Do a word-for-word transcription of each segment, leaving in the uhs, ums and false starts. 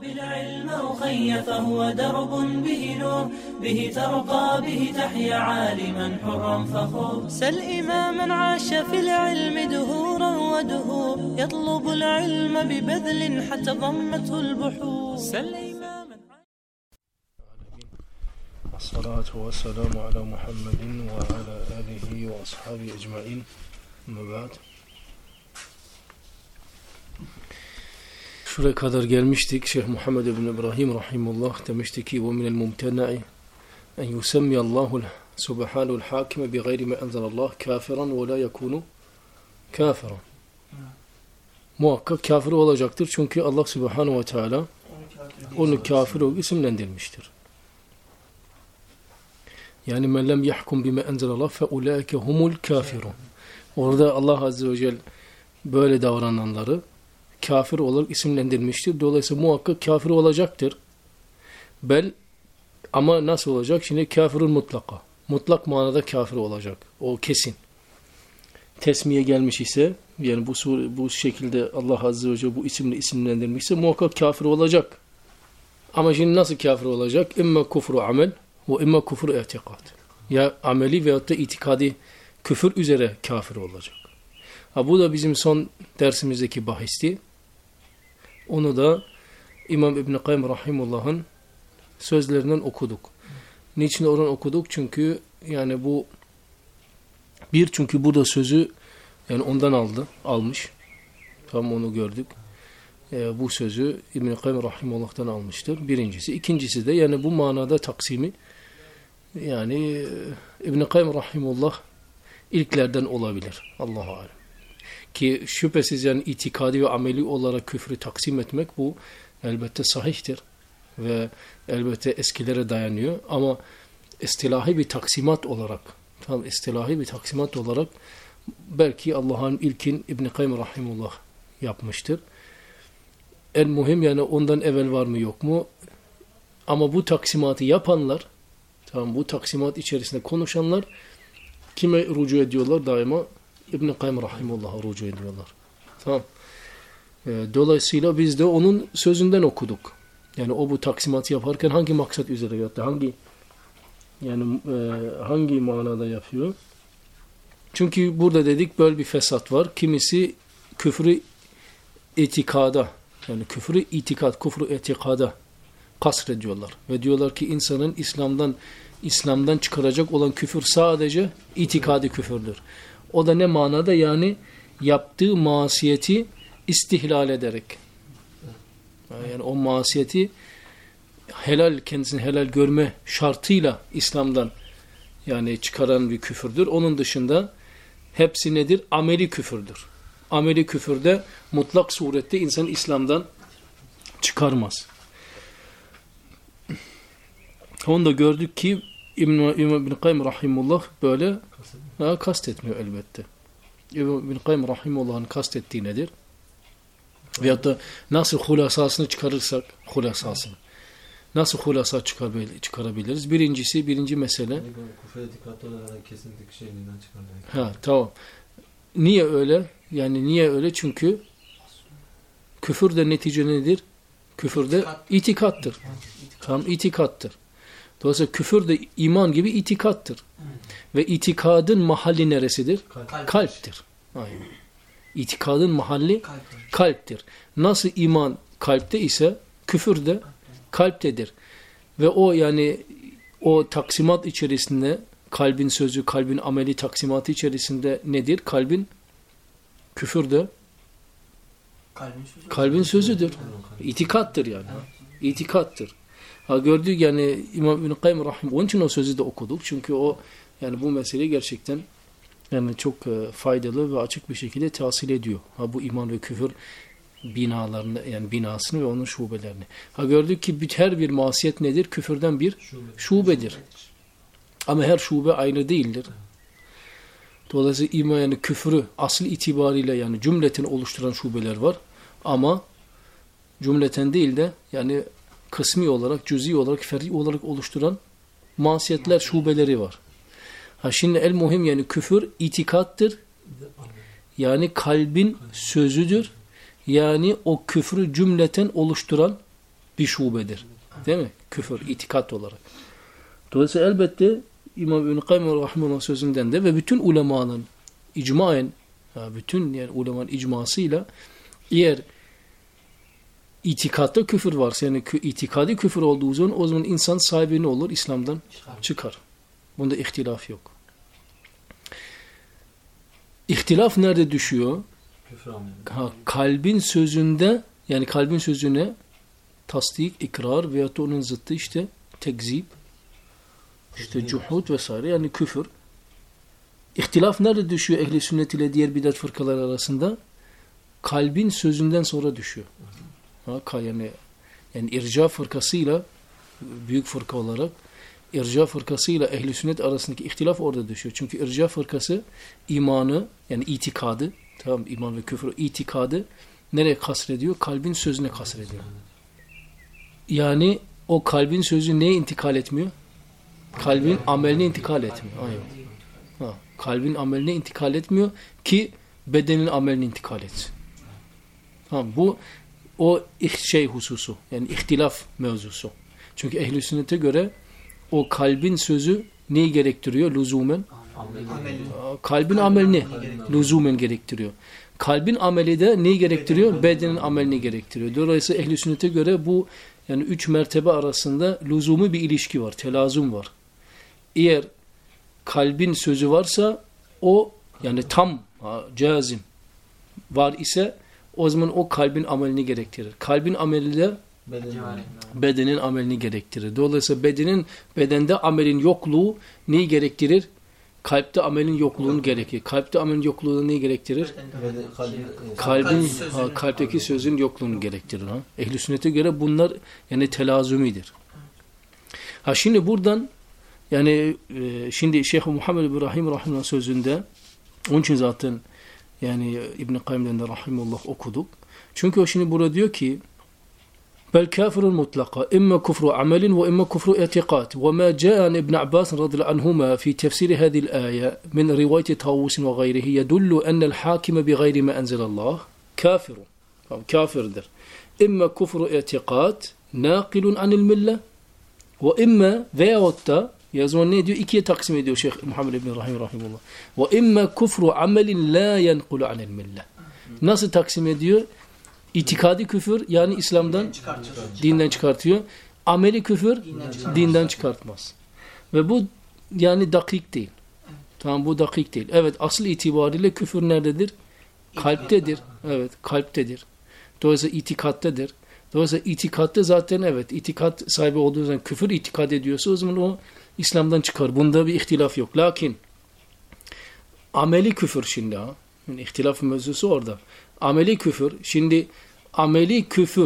بالعلم أخي فهو درب به نور به ترقى به تحيا عالما حرا فخور سل إماما عاش في العلم دهورا ودهور يطلب العلم ببذل حتى ضمته البحور سل إماما الصلاة والسلام على محمد وعلى آله وأصحابه أجمعين أما بعد. Şuraya kadar gelmiştik. Şeyh Muhammed ibn İbrahim rahimullah demişti ki وَمِنَ الْمُمْتَنَعِ اَنْ يُسَمِّيَ اللّٰهُ سُبْحَانُ الْحَاكِمَ بِغَيْرِ مَا اَنْزَلَ اللّٰهِ كَافِرًا وَلَا يَكُونُ كَافِرًا. Muhakkak kafir olacaktır. Çünkü Allah Subhanahu ve Teala onu kafir olarak isimlendirmiştir. Yani men lem yahkum bima enzelallah fe ulaike humul kafirun. Orada Allah Azze ve Celle böyle davrananları kafir olarak isimlendirmiştir. Dolayısıyla muhakkak kafir olacaktır. Bel ama nasıl olacak? Şimdi kafirun mutlaka. Mutlak manada kafir olacak. O kesin. Tesmiye gelmiş ise yani bu bu şekilde Allah Azze ve Celle bu isimle isimlendirmişse muhakkak kafir olacak. Ama şimdi nasıl kafir olacak? İmme kufru amel ve imme kufru i'tikad. Ya ameli veyahut da itikadi küfür üzere kafir olacak. Ha, bu da bizim son dersimizdeki bahisti. Onu da İmam İbn Kayyim rahimullah'ın sözlerinden okuduk. Niçin oradan okuduk? Çünkü yani bu bir çünkü burada sözü yani ondan aldı, almış. Tam onu gördük. E, bu sözü İbn Kayyim rahimullah'tan almıştır. Birincisi. İkincisi de yani bu manada taksimi yani İbn Kayyim rahimullah ilklerden olabilir. Allahu alem. Ki şüphesiz yani itikadi ve ameli olarak küfrü taksim etmek bu elbette sahihtir ve elbette eskilere dayanıyor ama istilahi bir taksimat olarak tam istilahi bir taksimat olarak belki Allah'ın ilkin İbn Kayyim rahimullah yapmıştır. En muhim yani ondan evvel var mı yok mu? Ama bu taksimatı yapanlar tamam bu taksimat içerisinde konuşanlar kime rucu ediyorlar? Daima İbn Kayyim rahimullah'a rucu ediyorlar. Tamam. E, dolayısıyla biz de onun sözünden okuduk. Yani o bu taksimatı yaparken hangi maksat üzere yaptı? Hangi yani e, hangi manada yapıyor? Çünkü burada dedik böyle bir fesat var. Kimisi küfrü itikada yani küfrü itikat, küfrü itikada kasrediyorlar. Ve diyorlar ki insanın İslam'dan İslam'dan çıkaracak olan küfür sadece itikadi küfürdür. O da ne manada? Yani yaptığı masiyeti istihlal ederek. Yani o masiyeti helal, kendisini helal görme şartıyla İslam'dan yani çıkaran bir küfürdür. Onun dışında hepsi nedir? Ameli küfürdür. Ameli küfürde mutlak surette insanı İslam'dan çıkarmaz. Onu da gördük ki İbn İbn Kayyim rahimullah böyle ha, kastetmiyor elbette. İbn Kayyim rahimullah'ın kastettiği nedir? Veyahut da nasıl hulasasını çıkarırsak hulasasını nasıl hulasa çıkarabiliriz? Birincisi, birinci mesele küfre dikkatli olarak kesinlikle şeyinden çıkarmayın. Ha, tamam. Niye öyle? Yani niye öyle? Çünkü küfür de netice nedir? Küfür de itikattır. Tam itikattır. Dolayısıyla küfür de iman gibi itikattır. Evet. Ve itikadın mahalli neresidir? Kalp. Kalptir. Aynen. İtikadın mahalli kalptir. kalptir. Nasıl iman kalpte ise küfür de kalptedir. Ve o yani o taksimat içerisinde kalbin sözü, kalbin ameli taksimatı içerisinde nedir? Kalbin küfür de kalbin, sözü. kalbin sözüdür. İtikattır yani. İtikattır. Ha gördük yani İmam İbn Kayyim rahim onun için o sözü de okuduk. Çünkü o yani bu meseleyi gerçekten yani çok e, faydalı ve açık bir şekilde tahsil ediyor. Ha bu iman ve küfür binalarını yani binasını ve onun şubelerini. Ha gördük ki her bir masiyet nedir? Küfürden bir şube. şubedir. Ama her şube aynı değildir. Dolayısıyla iman yani küfrü asıl itibariyle yani cümleten oluşturan şubeler var. Ama cümleten değil de yani kısmi olarak, cüz'i olarak, fer'i olarak oluşturan masiyetler, şubeleri var. Ha şimdi el muhim yani küfür itikattır. Yani kalbin sözüdür. Yani o küfrü cümleten oluşturan bir şubedir. Değil mi? Küfür, itikat olarak. Dolayısıyla elbette İmam İbn-i Kayyum Rahimullah sözünden de ve bütün ulemanın icmaen, bütün yani ulemanın icmasıyla eğer itikatta küfür varsa, yani itikadi küfür olduğu zaman o zaman insan sahibi ne olur? İslam'dan çıkar. Bunda ihtilaf yok. İhtilaf nerede düşüyor? Ha, kalbin sözünde, yani kalbin sözüne tasdik, ikrar veyahut da onun zıttı işte tekzip, işte cuhud vesaire, yani küfür. İhtilaf nerede düşüyor ehli sünnet ile diğer bidat fırkalar arasında? Kalbin sözünden sonra düşüyor. Ha, yani, yani irca fırkasıyla, büyük fırka olarak irca fırkasıyla ehli sünnet arasındaki ihtilaf orada düşüyor. Çünkü irca fırkası imanı, yani itikadı, tamam, iman ve küfür itikadı nereye kasrediyor? Kalbin sözüne kasrediyor. Yani o kalbin sözü neye intikal etmiyor? Kalbin ameline intikal etmiyor. Aynen. Ha, kalbin ameline intikal etmiyor ki bedenin ameline intikal etsin. Ha, bu o şey hususu, yani ihtilaf mevzusu. Çünkü ehl-i sünnete göre o kalbin sözü neyi gerektiriyor? Lüzumen. Ameli. Kalbin amelini lüzumen gerektiriyor. Kalbin ameli de neyi gerektiriyor? Bedenin amelini gerektiriyor. Dolayısıyla ehl-i sünnete göre bu yani üç mertebe arasında lüzumu bir ilişki var, telazum var. Eğer kalbin sözü varsa o yani tam, ha, cazim var ise o zaman o kalbin amelini gerektirir. Kalbin ameli de bedenin amelini gerektirir. Dolayısıyla bedenin bedende amelin yokluğu neyi gerektirir? Kalpte amelin yokluğunu gerektirir. Kalpte amelin yokluğunu neyi gerektirir? Kalbin, ha, kalpteki sözün yokluğunu gerektirir. Ha? Ehl-i sünnete göre bunlar yani telazumidir. Ha şimdi buradan yani e, şimdi Şeyh Muhammed İbrahim Rahimullah sözünde onun için zaten yani İbn-i Kayyum'dan da Rahimullah okuduk. Çünkü o şimdi burada diyor ki bel kafirun mutlaka imma kufru amelin ve imma kufru etiqat ve ma ca'an İbn Abbas radıyallahu anhuma fi tefsir hadhihi al-aya min rivayet Tavus ve gayrihi yedullu enel hakim bi gayri ma enzelallah kafirun. Kafirdir. İmma kufru etiqat naqilun anil millah ve imma veyahut da yazman ne diyor? İkiye taksim ediyor Şeyh Muhammed İbn Rahim Rahimullah. Ve imma kufru amelin la yenqulu anil millah. Nasıl taksim ediyor? İtikadi küfür yani İslam'dan dinden çıkartıyor. Ameli küfür dinden, dinden çıkartmaz. Ve bu yani dakik değil. Tamam, bu dakik değil. Evet, asıl itibariyle küfür nerededir? Kalptedir. Evet, kalptedir. Dolayısıyla itikattadır. Dolayısıyla itikatta zaten evet, itikat sahibi olduğu zaman küfür itikad ediyorsa o zaman o İslam'dan çıkar. Bunda bir ihtilaf yok. Lakin ameli küfür şimdi ha. Yani ihtilaf mevzusu orada. Ameli küfür. Şimdi ameli küfür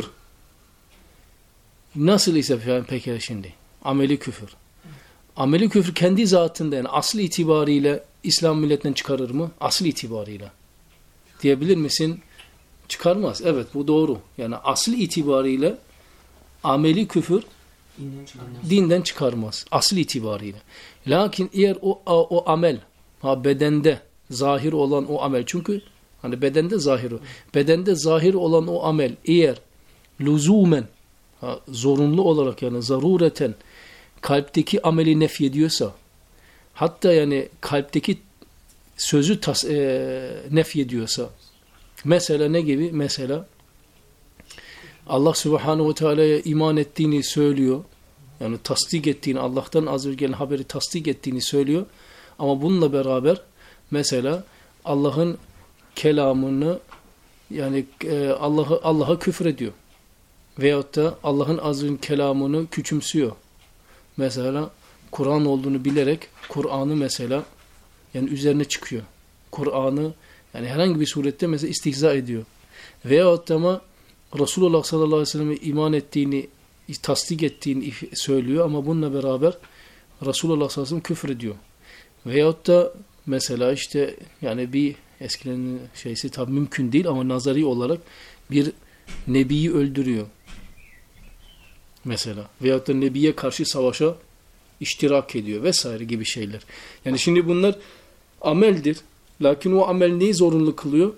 nasıl ise yani peki şimdi? Ameli küfür. Ameli küfür kendi zatında yani asıl itibariyle İslam milletinden çıkarır mı? Asıl itibariyle. Diyebilir misin? Çıkarmaz. Evet, bu doğru. Yani asıl itibariyle ameli küfür dinden çıkarmaz. Asıl itibariyle. Lakin eğer o, o, o amel ha, bedende zahir olan o amel, çünkü hani bedende zahir o. Bedende zahir olan o amel eğer lüzumen ha, zorunlu olarak yani zarureten kalpteki ameli nefyediyorsa, hatta yani kalpteki sözü tas, e, nefyediyorsa, mesela ne gibi? Mesela Allah Subhanahu ve Teala'ya iman ettiğini söylüyor. Yani tasdik ettiğini, Allah'tan az önce gelen haberi tasdik ettiğini söylüyor. Ama bununla beraber mesela Allah'ın kelamını yani e, Allah'a Allah'a küfür ediyor. Veyahut da Allah'ın az önce kelamını küçümsüyor. Mesela Kur'an olduğunu bilerek Kur'an'ı mesela yani üzerine çıkıyor. Kur'an'ı yani herhangi bir surette mesela istihza ediyor. Veyahut da ama Resulullah sallallahu aleyhi ve sellem'e iman ettiğini, tasdik ettiğini söylüyor ama bununla beraber Resulullah sallallahu aleyhi ve sellem küfür ediyor. Veyahut da mesela işte yani bir eskiden şeysi tabi mümkün değil ama nazari olarak bir nebiyi öldürüyor. Mesela. Veyahut da nebiye karşı savaşa iştirak ediyor vesaire gibi şeyler. Yani şimdi bunlar ameldir. Lakin o amel neyi zorunlu kılıyor?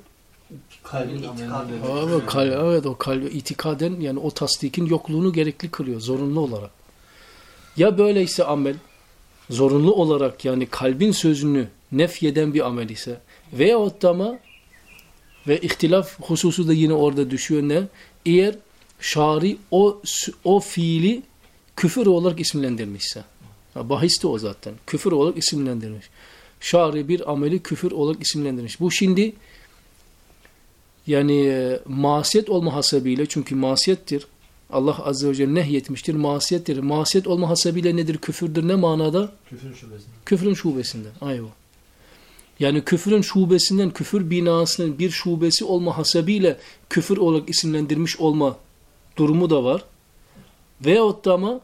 Kalbin itikadı. amelini Evet, kal evet o kalbi itikaden yani o tasdikin yokluğunu gerekli kılıyor zorunlu olarak. Ya böyleyse amel zorunlu olarak yani kalbin sözünü nefyeden bir amel ise veyahut da ama ve ihtilaf hususu da yine orada düşüyor ne? Eğer şari o o fiili küfür olarak isimlendirmişse. Ha, bahis de o zaten. Küfür olarak isimlendirmiş. Şari bir ameli küfür olarak isimlendirmiş. Bu şimdi yani e, masiyet olma hasabıyla çünkü masiyettir. Allah Azze ve Celle nehyetmiştir. Masiyettir. Masiyet olma hasabıyla nedir? Küfürdür. Ne manada? küfrün şubesinde. Küfrün şubesinden. Ayva. Yani küfrün şubesinden, küfür binasının bir şubesi olma hasabıyla küfür olarak isimlendirmiş olma durumu da var. Veyahut da ama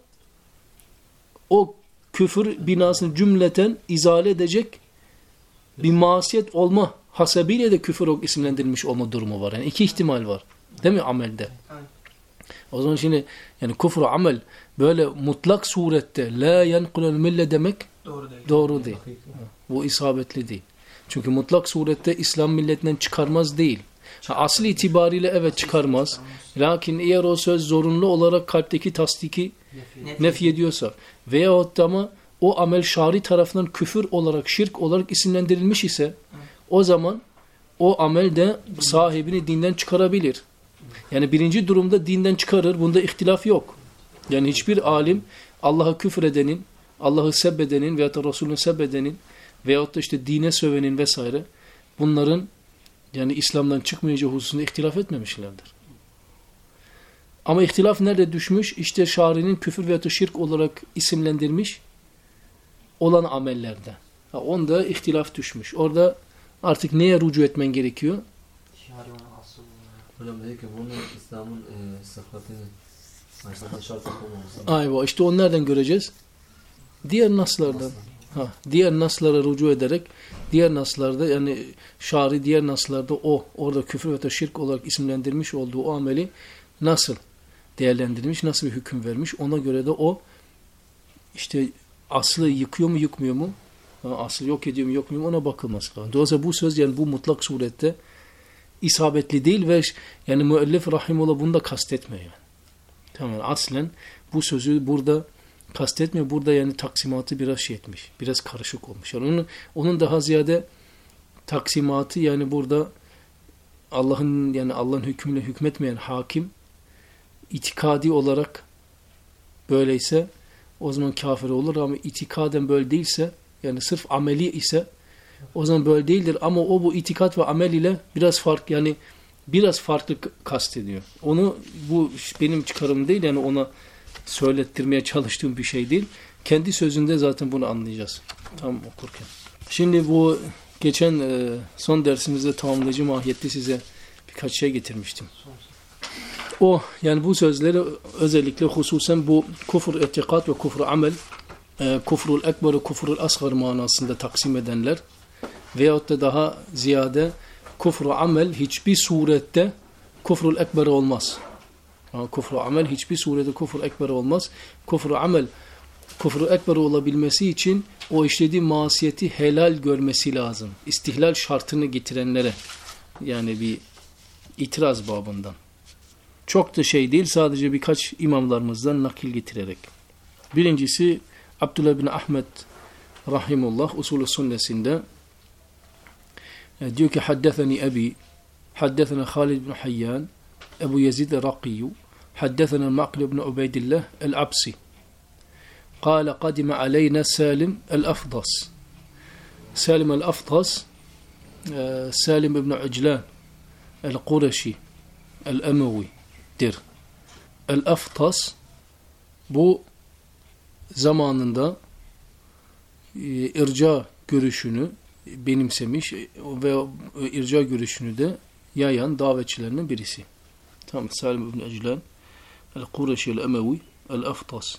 o küfür binasını cümleten izale edecek bir masiyet olma hasabıyla da küfür olarak isimlendirilmiş olma durumu var. Yani iki ihtimal var. Değil mi amelde? Aynen. O zaman şimdi yani küfür amel böyle mutlak surette la yenkulel mille demek Doğru değil. doğru değil. Hakiki. Bu isabetli değil. Çünkü mutlak surette İslam milletinden çıkarmaz değil. Ha, asli itibariyle evet çıkarmaz. Lakin eğer o söz zorunlu olarak kalpteki tasdiki Nef- nefy ediyorsa veyahut da ama o amel şari tarafından küfür olarak, şirk olarak isimlendirilmiş ise o zaman o amel de sahibini dinden çıkarabilir. Yani birinci durumda dinden çıkarır. Bunda ihtilaf yok. Yani hiçbir alim Allah'a küfür edenin, Allah'ı sebbedenin veyahut da Resulünü sebbedenin veyahut da işte dine sövenin vesaire bunların yani İslam'dan çıkmayacağı hususunda ihtilaf etmemişlerdir. Ama ihtilaf nerede düşmüş? İşte şarinin küfür veyahut da şirk olarak isimlendirmiş olan amellerde. Ha, onda ihtilaf düşmüş. Orada artık neye rücu etmen gerekiyor? Şari ona asıl. Hocam dedi ki bunu İslam'ın e, sıhhatini aslında şart yapılmaması. Ayva işte onu nereden göreceğiz? Diğer naslardan. Ha, diğer naslara rücu ederek diğer naslarda yani şari diğer naslarda o orada küfür ve şirk olarak isimlendirmiş olduğu o ameli nasıl değerlendirmiş, nasıl bir hüküm vermiş ona göre de o işte aslı yıkıyor mu yıkmıyor mu? Ha, aslı yok ediyor mu yokmuyor mu ona bakılması lazım. Dolayısıyla bu söz yani bu mutlak surette isabetli değil ve yani müellif rahimullah bunu da kastetmiyor yani. Tamam aslen bu sözü burada kastetmiyor. Burada yani taksimatı biraz şey etmiş. Biraz karışık olmuş. Yani onun, onun daha ziyade taksimatı yani burada Allah'ın yani Allah'ın hükmüyle hükmetmeyen hakim itikadi olarak böyleyse o zaman kafir olur ama itikaden böyle değilse yani sırf ameli ise o zaman böyle değildir ama o bu itikat ve amel ile biraz fark yani biraz farklı kastediyor. Onu bu benim çıkarım değil yani ona söylettirmeye çalıştığım bir şey değil. Kendi sözünde zaten bunu anlayacağız. Tam okurken. Şimdi bu geçen e, son dersimizde tamamlayıcı mahiyette size birkaç şey getirmiştim. O yani bu sözleri özellikle hususen bu kufur itikat ve kufur amel e, kufrul ekber ve kufrul asgar manasında taksim edenler veyahut da daha ziyade kufru amel hiçbir surette kufrul ekber olmaz. Kufru amel hiçbir surette kufur ekber olmaz. Kufru amel kufru ekber olabilmesi için o işlediği masiyeti helal görmesi lazım. İstihlal şartını getirenlere yani bir itiraz babından. Çok da şey değil sadece birkaç imamlarımızdan nakil getirerek. Birincisi Abdullah bin Ahmed rahimullah usulü sünnesinde diyor ki haddetheni ebi haddethena Halid bin Hayyan Ebu Yazid el-Raqiyu حدثنا المعقل بن عبيد الله العبسي قال قدم علينا سالم الأفضس سالم الأفضس سالم بن عجلان القرشي الأموي dir. El-Aftas bu zamanında e, irca görüşünü benimsemiş ve irca görüşünü de yayan davetçilerinin birisi. Tamam, Salim ibn Eclan El-Kureşi El-Emevi El-Aftas.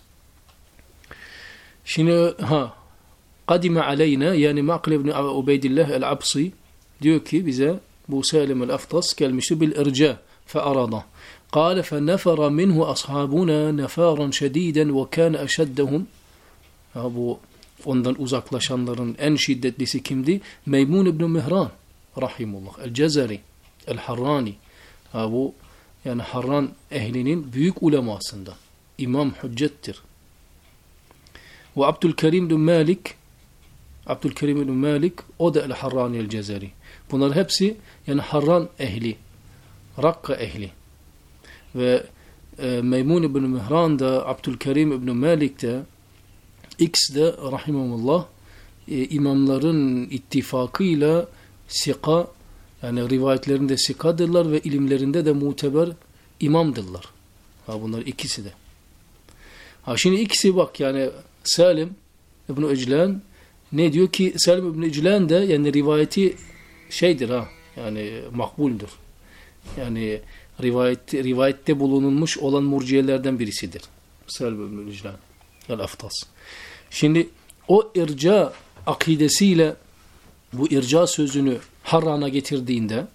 Şimdi ha kadime aleyna yani Maqil ibn Ubeydillah El-Absi diyor ki bize bu Salim El-Aftas gelmişti bil irca fe'arada. قال فنفر منه أصحابنا نفارا شديدا وكان أشدهم bu ondan uzaklaşanların en şiddetlisi kimdi? Meymun ibn Mihran rahimullah el-Cezeri el-Harrani. Ha, bu yani Harran ehlinin büyük ulemasında. İmam Hüccettir. Ve Abdülkerim bin Malik Abdülkerim bin Malik o da el-Harrani el-Cezeri. Bunlar hepsi yani Harran ehli. Rakka ehli. Ve e, Meymun ibn Mihran da Abdülkerim ibn Malik de ikisi de rahimahullah e, imamların ittifakıyla sika yani rivayetlerinde sikadırlar ve ilimlerinde de muteber imamdırlar. Ha, bunlar ikisi de. Ha, şimdi ikisi bak yani Salim İbn-i İclan ne diyor ki Salim İbn-i İclan de yani rivayeti şeydir ha yani makbuldür. Yani rivayet, rivayette bulunulmuş olan murciyelerden birisidir. Salim İbn-i İclan el-Aftas. Şimdi o irca akidesiyle bu irca sözünü Harran'a getirdiğinde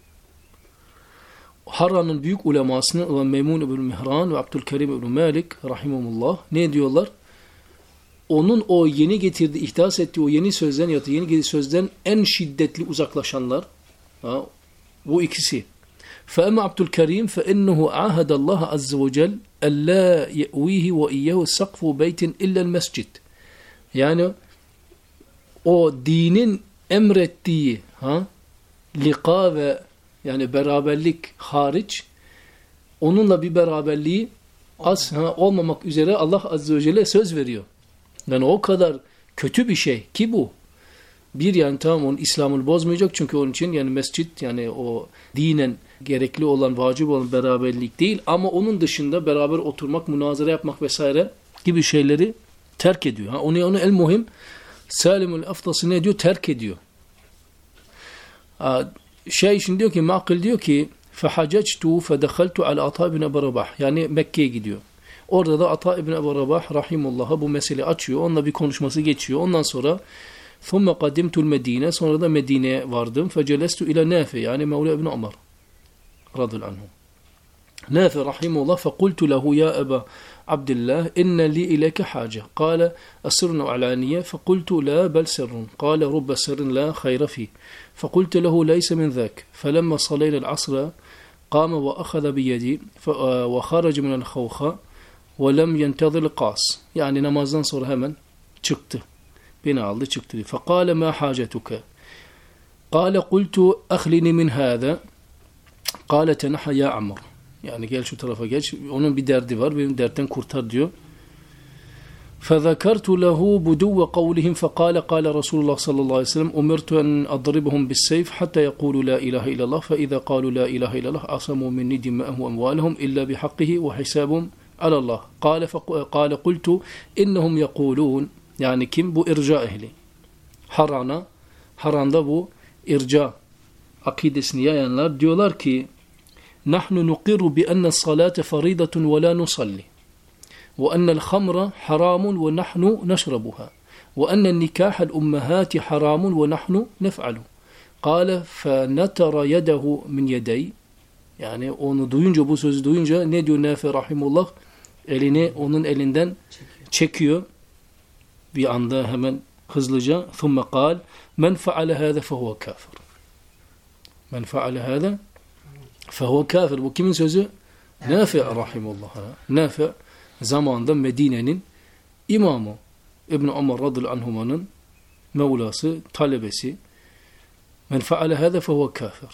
Harran'ın büyük ulemasını olan Meymun ibn Mihran ve Abdülkerim ibn Malik rahimahullah ne diyorlar? Onun o yeni getirdiği, ihdas ettiği o yeni sözden ya da yeni getirdiği sözden en şiddetli uzaklaşanlar ha, bu ikisi. فَأَمَا عَبْدُ الْكَرِيمِ فَإِنَّهُ عَاهَدَ اللّٰهَ عَزَّ وَجَلْ أَلَّا يَأْوِيهِ وَإِيَّهُ سَقْفُ بَيْتٍ إِلَّا الْمَسْجِدِ. Yani o dinin emrettiği ha, lika ve yani beraberlik hariç onunla bir beraberliği az ha, olmamak üzere Allah Azze ve Celle söz veriyor. Yani o kadar kötü bir şey ki bu. Bir yani tamam onun İslam'ını bozmayacak çünkü onun için yani mescit yani o dinen gerekli olan, vacip olan beraberlik değil ama onun dışında beraber oturmak, münazara yapmak vesaire gibi şeyleri terk ediyor. Ha, onu onu el muhim Salimul Aftası ne diyor? Terk ediyor. Ha, şey şimdi diyor ki Ma'kil diyor ki فَحَجَجْتُ فَدَخَلْتُ عَلَى Ata ibn Ebu Rabah yani Mekke'ye gidiyor. Orada da Ata ibn Ebu Rabah rahimullah'a bu mesele açıyor. Onunla bir konuşması geçiyor. Ondan sonra ثُمَّ قَدِمْتُ الْمَد۪ينَ sonra da Medine'ye vardım. فَجَلَسْتُ اِلَى نَافِ yani Mevla ibn Ömer radıyallahu anh. Nafi rahimullah فَقُلْتُ لَهُ يَا أَبَا عبد الله إن لي إليك حاجة قال أسر وعلانية فقلت لا بل سر قال رب سر لا خير فيه فقلت له ليس من ذاك فلما صلينا العصر قام وأخذ بيدي وخرج من الخوخة ولم ينتظر القاص yani namazdan sonra hemen çıktı beni aldı çıktı فقال ما حاجتك قال قلت أخلني من هذا قال تنحى يا عمر yani gel şu tarafa geç. Onun bir derdi var. Benim dertten kurtar diyor. فَذَكَرْتُ لَهُ بُدُوَّ قَوْلِهِمْ فَقَالَ قَالَ رَسُولُ اللّٰهِ صَلَّى اللّٰهِ عَلَيْهِ وسلم أُمِرْتُ أَنْ أَضْرِبَهُمْ بِالسَّيْفِ حَتَّى يَقُولُوا لَا إِلَهَ إِلَّا اللّٰهِ فَإِذَا قَالُوا لَا إِلَهَ إِلَّا اللّٰهِ عَصَمُوا مِنِّي دِمَاءَهُمْ وَأَمْوَالَهُمْ إِلَّا بِحَقِّهِ وَحِسَابُهُمْ عَلَى اللّٰهِ قَالَ قَالَ قُلْتُ إِنَّهُمْ يَقُولُونَ yani kim? Bu irca ehli. Harran'a, Harran'da bu irca akidesini yayanlar diyorlar ki نحن نقر بأن الصلاة فريضة ولا نصلي وأن الخمر حرام ونحن نشربها وأن النكاح الأمهات حرام ونحن نفعله قال فنتر يده من يدي yani onu duyunca bu sözü duyunca ne diyor Nafi rahimullah elini onun elinden çekiyor bir anda hemen hızlıca ثم قال من فعل هذا فهو كافر من فعل هذا فهو kafir. Bu kimin sözü? Nafi rahimullah. Nafi zamanında Medine'nin imamı. İbn Ömer radıyallahu anhumanın mevlası, talebesi. Men faale hâze fehuve kafir.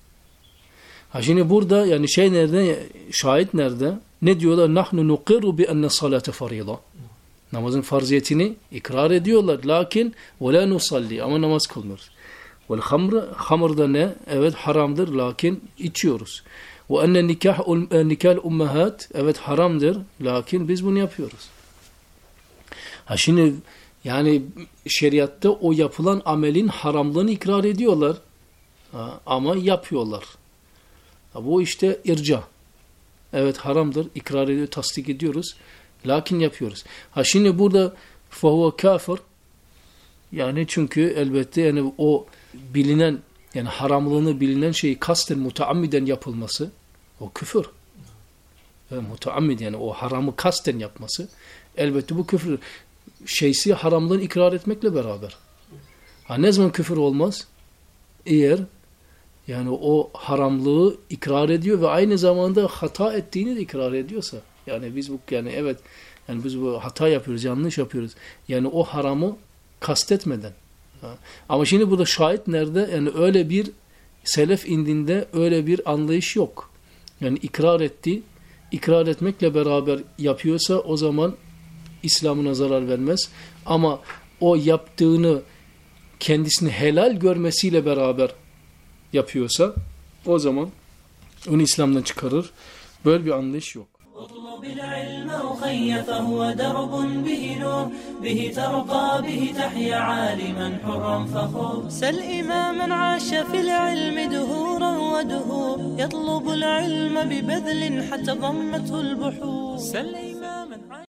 Ha şimdi burada yani şey nerede? Şahit nerede? Ne diyorlar? Nahnu nuqirru bi enne salate farida. Namazın farziyetini ikrar ediyorlar. Lakin ve la nusalli. Ama namaz kılmıyoruz. Vel hamr, hamr da ne? Evet haramdır lakin içiyoruz. Ve enne nikah nikah ummahat, evet haramdır lakin biz bunu yapıyoruz. Ha şimdi yani şeriatta o yapılan amelin haramlığını ikrar ediyorlar. Ha, ama yapıyorlar. Ha, bu işte irca. Evet haramdır, ikrar ediyor, tasdik ediyoruz. Lakin yapıyoruz. Ha şimdi burada fehuve kafir. Yani çünkü elbette yani o bilinen yani haramlığını bilinen şeyi kasten mutaammiden yapılması o küfür. Yani mutaammid yani o haramı kasten yapması elbette bu küfür. Şeysi haramlığını ikrar etmekle beraber. Ha ne zaman küfür olmaz? Eğer yani o haramlığı ikrar ediyor ve aynı zamanda hata ettiğini de ikrar ediyorsa, yani biz bu yani evet yani biz bu hata yapıyoruz, yanlış yapıyoruz. Yani o haramı kastetmeden. Ha. Ama şimdi burada şahit nerede? Yani öyle bir selef indinde öyle bir anlayış yok. Yani ikrar etti, ikrar etmekle beraber yapıyorsa o zaman İslam'ına zarar vermez. Ama o yaptığını kendisini helal görmesiyle beraber yapıyorsa o zaman onu İslam'dan çıkarır. Böyle bir anlayış yok. اطلب العلم أخي فهو درب به نور به ترقى به تحيا عالما حرا فخور سل إماما عاش في العلم دهورا ودهور يطلب العلم ببذل حتى ضمته البحور سل إماما